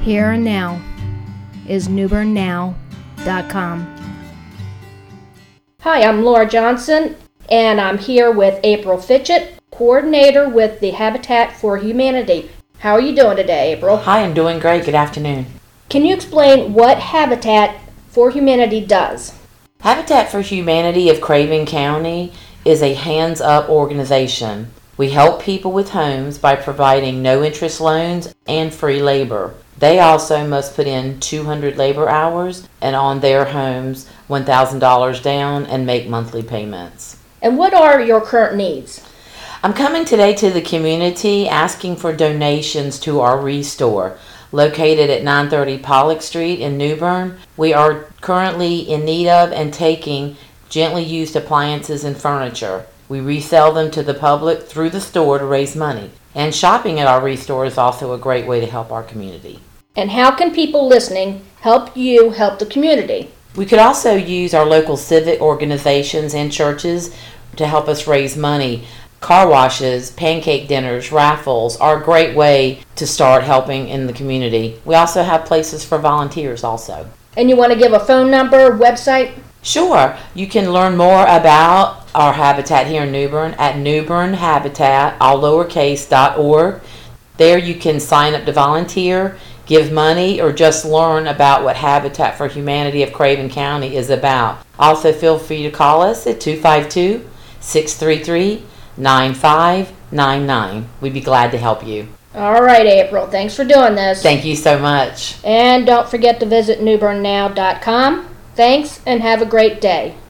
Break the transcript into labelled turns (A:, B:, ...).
A: here and now is newbernnow.com.
B: Hi, I'm Laura Johnson, and I'm here with April Fitchett, coordinator with the Habitat for Humanity. How are you doing today, April?
C: Hi, I'm doing great. Good afternoon.
B: Can you explain what Habitat for Humanity does?
C: Habitat for Humanity of Craven County is a hands-up organization. We help people with homes by providing no-interest loans and free labor. They also must put in 200 labor hours and on their homes $1,000 down and make monthly payments.
B: And what are your current needs?
C: I'm coming today to the community asking for donations to our Restore, located at 930 Pollock Street in New Bern. We are currently in need of and taking gently used appliances and furniture. We resell them to the public through the store to raise money. And shopping at our Restore is also a great way to help our community.
B: And how can people listening help you help the community?
C: We could also use our local civic organizations and churches to help us raise money. Car washes, pancake dinners, raffles are a great way to start helping in the community. We also have places for volunteers also.
B: And you want to give a phone number, website?
C: Sure. You can learn more about our habitat here in New Bern at newbernhabitat, all lowercase, .org. There you can sign up to volunteer, give money, or just learn about what Habitat for Humanity of Craven County is about. Also feel free to call us at 252-633-9599. We'd be glad to help you.
B: All right, April. Thanks for doing this.
C: Thank you so much.
B: And don't forget to visit newbernnow.com. Thanks, and have a great day.